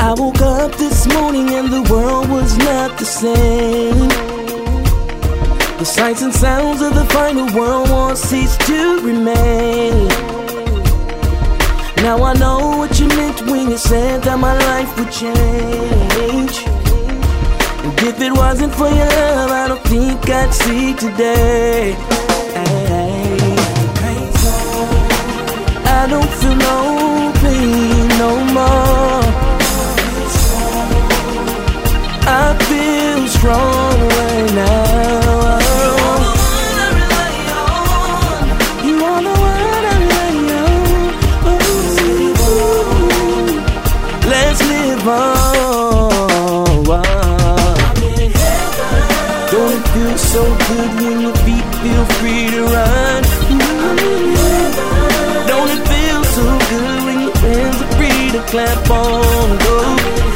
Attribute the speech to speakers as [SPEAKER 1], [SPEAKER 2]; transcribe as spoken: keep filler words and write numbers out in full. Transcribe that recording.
[SPEAKER 1] I woke up this morning and the world was not the same. The sights and sounds of the final world won't cease to remain. Now I know what you meant when you said that my life would change. And if it wasn't for your love, I don't think I'd see today. I don't feel no pain no more. I feel strong right now. You are the one I rely on. Ooh, let's live on. Don't it feel so good when your feet feel free to run? Don't it feel so good when your hands are free to clap on? Go.